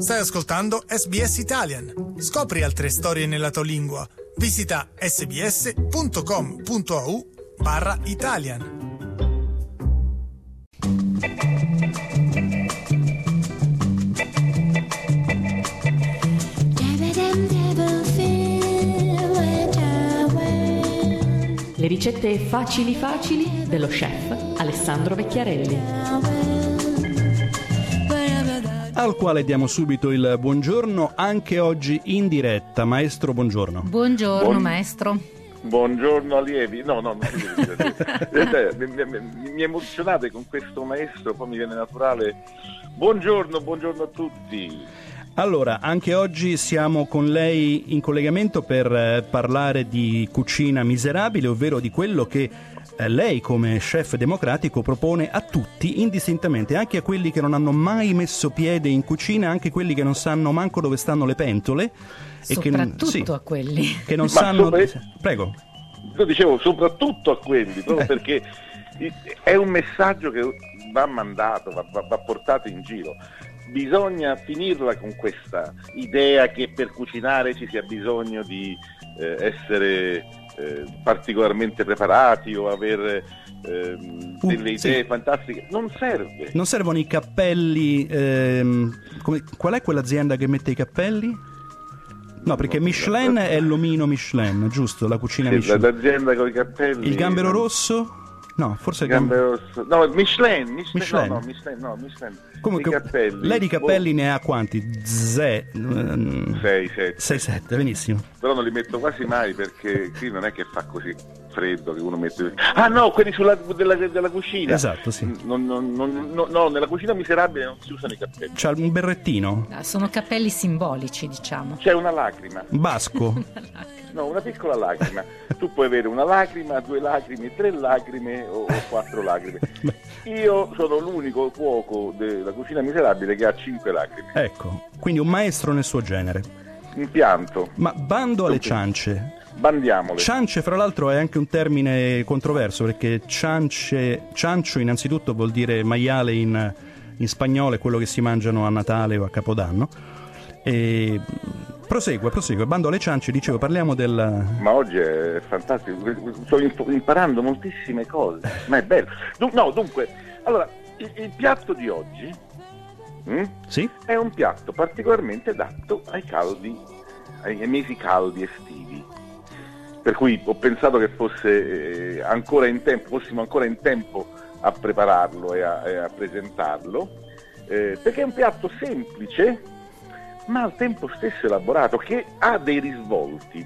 Stai ascoltando SBS Italian. Scopri altre storie nella tua lingua. Visita sbs.com.au/Italian. Le ricette facili dello chef Alessandro Vecchiarelli, al quale diamo subito il buongiorno anche oggi in diretta. Maestro, buongiorno. Buongiorno maestro. Buongiorno allievi. No, non mi emozionate con questo maestro, poi mi viene naturale. Buongiorno a tutti. Allora, anche oggi siamo con lei in collegamento per parlare di cucina miserabile, ovvero di quello che lei come chef democratico propone a tutti, indistintamente, anche a quelli che non hanno mai messo piede in cucina, anche quelli che non sanno manco dove stanno le pentole. Soprattutto a quelli che non sanno... Prego. Io dicevo soprattutto a quelli, proprio perché è un messaggio che va mandato, va portato in giro. Bisogna finirla con questa idea che per cucinare ci sia bisogno di essere particolarmente preparati o avere delle idee fantastiche. Non serve. Non servono i cappelli. Qual è quell'azienda che mette i cappelli? No, perché Michelin è l'omino Michelin, giusto? La cucina Michelin. L'azienda con i cappelli. Il gambero rosso? No, forse gambero rosso. No, Michelin. Michelin. Michelin. Comunque, cappelli. Lei di cappelli ne ha quanti? 6, 7, benissimo. Però non li metto quasi mai, perché qui non è che fa così freddo che uno mette... Ah no, quelli della cucina. Esatto, sì. No, nella cucina miserabile non si usano i cappelli. C'ha un berrettino? Sono cappelli simbolici, diciamo. C'è una lacrima. Basco? No, una piccola lacrima. Tu puoi avere una lacrima, 2 lacrime, 3 lacrime o 4 lacrime. Io sono l'unico cuoco della cucina miserabile che ha 5 lacrime. Ecco, quindi un maestro nel suo genere. Impianto. Ma bando alle ciance. Bandiamole. Ciance, fra l'altro, è anche un termine controverso, perché ciancio innanzitutto vuol dire maiale in spagnolo, è quello che si mangiano a Natale o a Capodanno. E prosegue, bando alle ciance, dicevo, parliamo del... Ma oggi è fantastico, sto imparando moltissime cose, ma è bello. Dunque, allora, il piatto di oggi sì? È un piatto particolarmente adatto ai mesi caldi estivi, per cui ho pensato che fossimo ancora in tempo a prepararlo e a presentarlo, perché è un piatto semplice ma al tempo stesso elaborato, che ha dei risvolti.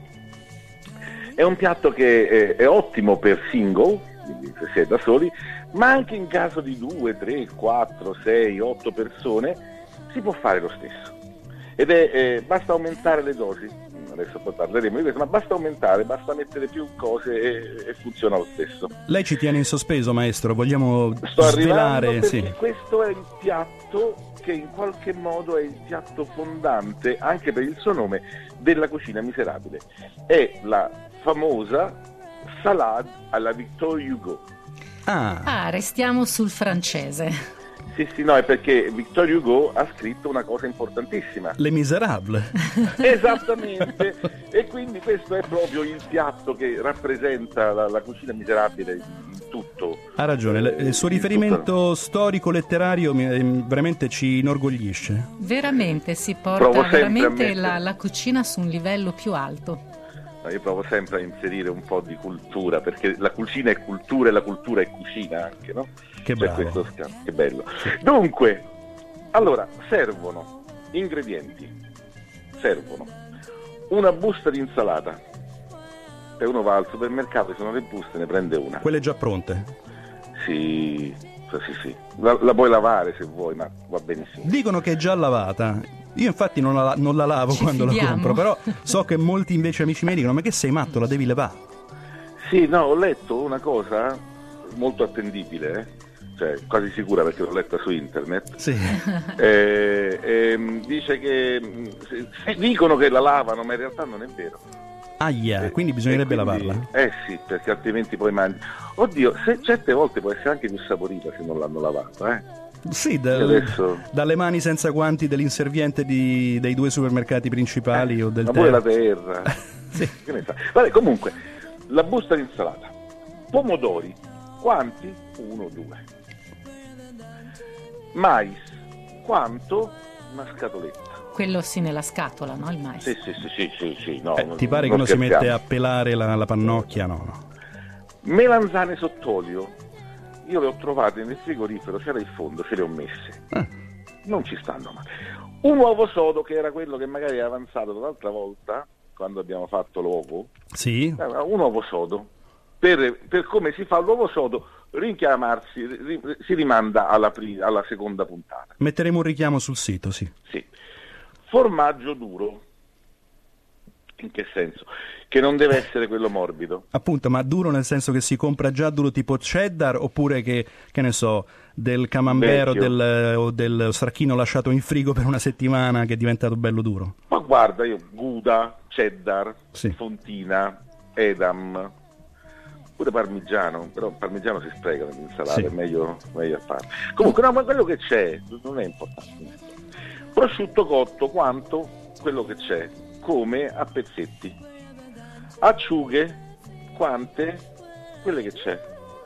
È un piatto che è ottimo per single, quindi se si è da soli, ma anche in caso di 2, 3, 4, 6, 8 persone si può fare lo stesso. Ed basta aumentare le dosi, adesso poi parleremo di questo, ma basta mettere più cose e funziona lo stesso. Lei ci tiene in sospeso, maestro, vogliamo Sto svelare... arrivando, perché sì. Questo è il piatto che in qualche modo è il piatto fondante, anche per il suo nome, della cucina miserabile. È la famosa salade alla Victor Hugo. Restiamo sul francese. Sì, no, è perché Victor Hugo ha scritto una cosa importantissima. Les Miserables. Esattamente. E quindi questo è proprio il piatto che rappresenta la cucina miserabile in tutto. Ha ragione, il suo riferimento storico-letterario veramente ci inorgoglisce. Veramente, si porta veramente la cucina su un livello più alto. Io provo sempre a inserire un po' di cultura, perché la cucina è cultura e la cultura è cucina anche, no? Che bravo. Che bello. Dunque, allora, servono ingredienti. Servono una busta di insalata. Se uno va al supermercato, ci sono le buste, ne prende una. Quelle già pronte? Sì. La puoi lavare se vuoi, ma va benissimo. Dicono che è già lavata. Io infatti non la lavo quando la compro, però so che molti invece amici miei dicono: ma che sei matto, la devi lavare? Sì, no, ho letto una cosa molto attendibile, cioè quasi sicura perché l'ho letta su internet. Sì. Dice che dicono che la lavano, ma in realtà non è vero. Quindi bisognerebbe lavarla. Sì, perché altrimenti poi mangi. Oddio, certe volte può essere anche più saporita se non l'hanno lavata, Sì, dalle mani senza guanti dell'inserviente dei 2 supermercati principali o del ma pure la terra. Sì. Che ne sa? Vabbè, comunque, la busta di insalata. Pomodori, quanti? 1, 2. Mais, quanto? Una scatoletta. Quello sì, nella scatola, no? Il mais. Sì, no. Ti pare che uno si mette a pelare la pannocchia? No. Melanzane sott'olio. Io le ho trovate nel frigorifero, c'era il fondo, ce le ho messe. Non ci stanno male. Un uovo sodo, che era quello che magari è avanzato l'altra volta, quando abbiamo fatto l'uovo. Sì. Un uovo sodo. Per come si fa l'uovo sodo, si rimanda alla seconda puntata. Metteremo un richiamo sul sito, sì. Sì. Formaggio duro. In che senso? Che non deve essere quello morbido. Appunto, ma duro nel senso che si compra già duro tipo cheddar, oppure che ne so, del camembert o del stracchino lasciato in frigo per una settimana che è diventato bello duro? Ma guarda, io Gouda, cheddar, sì. Fontina, Edam, pure parmigiano, però il parmigiano si spreca nell'insalata, sì. È meglio a parte. Comunque, no, ma quello che c'è non è importante. Prosciutto cotto, quanto? Quello che c'è, come a pezzetti. Acciughe, quante? Quelle che c'è.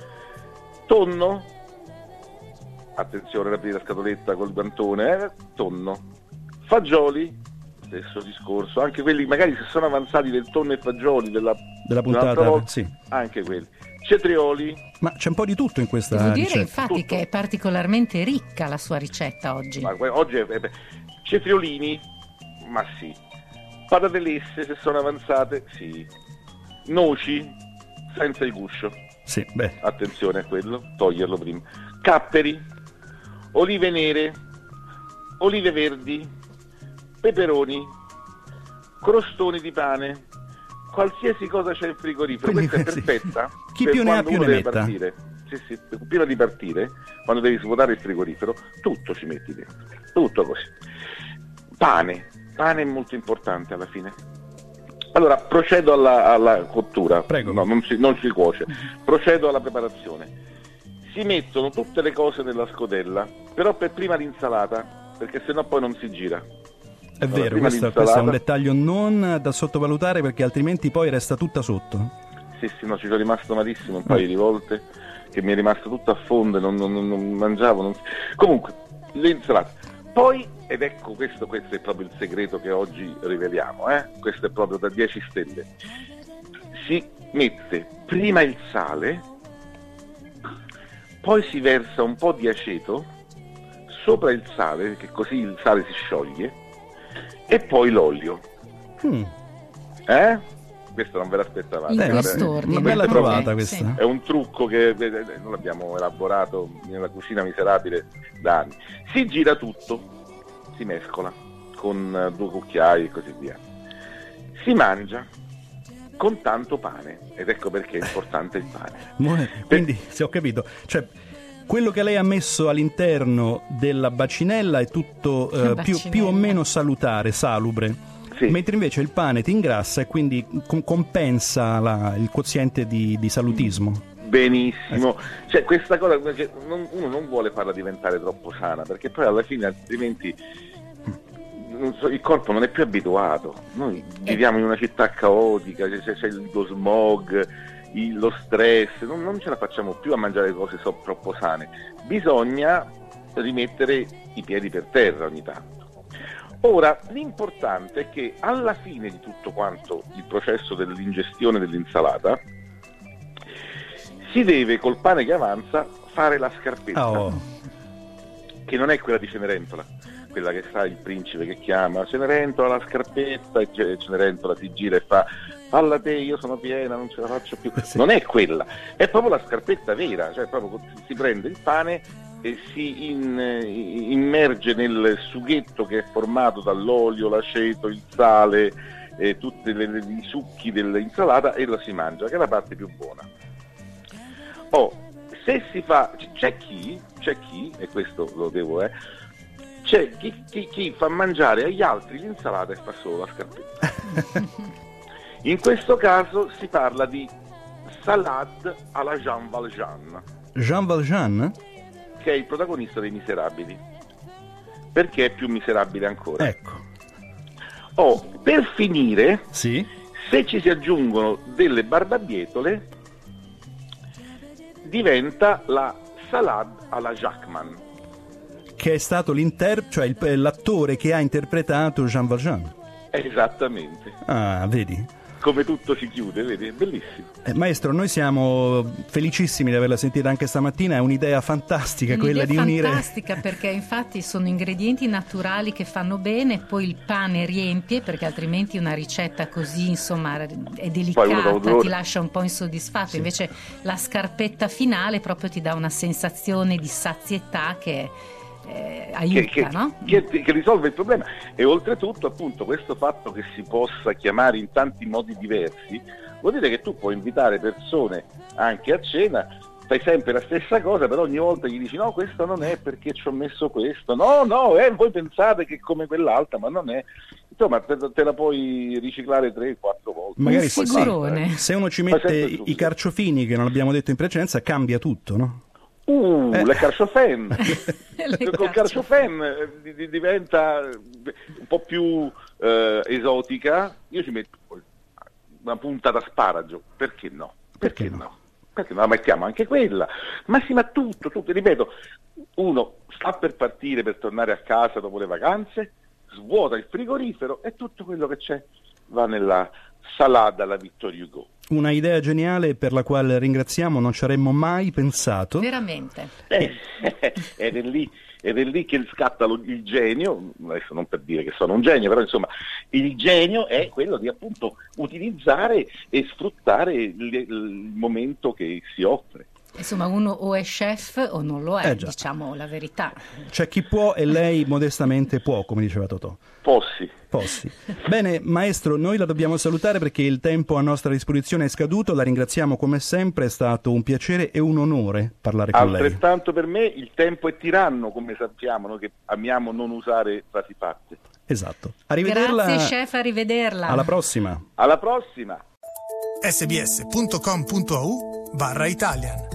Tonno, attenzione ad aprire la scatoletta col guantone, tonno. Fagioli, stesso discorso, anche quelli magari se sono avanzati del tonno e fagioli della puntata, volta, sì. Anche quelli. Cetrioli. Ma c'è un po' di tutto in questa Devo ricetta. dire infatti tutto. Che è particolarmente ricca la sua ricetta oggi. Ma oggi cetriolini, ma sì. Patate lesse se sono avanzate, sì. Noci senza il guscio. Sì, beh. Attenzione a quello, toglierlo prima. Capperi, olive nere, olive verdi, peperoni, crostoni di pane, qualsiasi cosa c'è in frigorifero. Quindi, questa è perfetta. Chi più ne ha più ne metta. Partire. Sì, prima di partire, quando devi svuotare il frigorifero, tutto ci metti dentro. Tutto così. Pane è molto importante alla fine. Allora, procedo alla cottura. Prego. No, non si cuoce. Procedo alla preparazione. Si mettono tutte le cose nella scodella, però per prima l'insalata, perché sennò poi non si gira. È vero, questo è un dettaglio non da sottovalutare, perché altrimenti poi resta tutta sotto. Sì, no, ci sono rimasto malissimo un paio di volte, che mi è rimasto tutto a fondo, non mangiavo. Comunque, l'insalata. Poi, ed ecco questo è proprio il segreto che oggi riveliamo, questo è proprio da 10 stelle. Si mette prima il sale, poi si versa un po' di aceto sopra il sale, che così il sale si scioglie, e poi l'olio. Questo non ve l'aspettavate. Una bella trovata questa. Sì. È un trucco che noi abbiamo elaborato nella cucina miserabile da anni. Si gira tutto, si mescola con 2 cucchiai e così via. Si mangia con tanto pane, ed ecco perché è importante il pane. Quindi, se ho capito, cioè quello che lei ha messo all'interno della bacinella è tutto più o meno salutare, salubre. Sì. Mentre invece il pane ti ingrassa e quindi compensa il quoziente di salutismo. Benissimo, cioè questa cosa che uno non vuole farla diventare troppo sana, perché poi alla fine altrimenti il corpo non è più abituato. Noi viviamo in una città caotica, c'è lo smog, lo stress, non ce la facciamo più a mangiare cose troppo sane. Bisogna rimettere i piedi per terra ogni tanto. Ora, l'importante è che alla fine di tutto quanto il processo dell'ingestione dell'insalata si deve, col pane che avanza, fare la scarpetta, che non è quella di Cenerentola, quella che sa il principe che chiama Cenerentola la scarpetta, e Cenerentola si gira e fa: falla te, io sono piena, non ce la faccio più. Sì. Non è quella, è proprio la scarpetta vera, cioè proprio si prende il pane e si immerge nel sughetto che è formato dall'olio, l'aceto, il sale, tutti i succhi dell'insalata, e lo si mangia, che è la parte più buona. Se si fa, c'è chi, e questo lo devo, c'è chi fa mangiare agli altri l'insalata e fa solo la scarpetta. In questo caso si parla di salade alla Jean Valjean. Jean Valjean? che è il protagonista dei Miserabili, perché è più miserabile ancora. Ecco. Per finire, sì, se ci si aggiungono delle barbabietole, diventa la salade alla Jacquemin, che è stato l'attore che ha interpretato Jean Valjean. Esattamente. Ah, vedi? Come tutto si chiude, vedi? È bellissimo. Maestro, noi siamo felicissimi di averla sentita anche stamattina, è un'idea fantastica quella di unire. Fantastica, perché infatti sono ingredienti naturali che fanno bene, poi il pane riempie, perché altrimenti una ricetta così, insomma, è delicata, ti lascia un po' insoddisfatto. Sì. Invece la scarpetta finale proprio ti dà una sensazione di sazietà che aiuta, no? Che risolve il problema. E oltretutto, appunto, questo fatto che si possa chiamare in tanti modi diversi vuol dire che tu puoi invitare persone anche a cena, fai sempre la stessa cosa, però ogni volta gli dici no, questo non è perché ci ho messo questo, no, voi pensate che è come quell'altra, ma non è. Insomma, te la puoi riciclare 3-4 volte. Magari se uno ci mette i carciofini, che non abbiamo detto in precedenza, cambia tutto, no? Le carciofen. Col carciofen diventa un po' più esotica. Io ci metto una punta d'asparagio, perché no? Perché no? Perché no? La mettiamo anche quella. Ma tutto, ripeto, uno sta per partire per tornare a casa dopo le vacanze, svuota il frigorifero e tutto quello che c'è va nella salada alla Victor Hugo. Una idea geniale per la quale ringraziamo, non ci avremmo mai pensato. Veramente. Ed è lì che scatta il genio, adesso non per dire che sono un genio, però insomma il genio è quello di appunto utilizzare e sfruttare il momento che si offre. Insomma, uno o è chef o non lo è, diciamo la verità. C'è chi può e lei modestamente può, come diceva Totò. Possi. Bene, maestro, noi la dobbiamo salutare perché il tempo a nostra disposizione è scaduto. La ringraziamo come sempre, è stato un piacere e un onore parlare con lei. Altrettanto per me, il tempo è tiranno, come sappiamo, noi che amiamo non usare frasi fatte. Esatto. Arrivederla. Grazie chef, arrivederla. Alla prossima. Alla prossima. sbs.com.au/Italian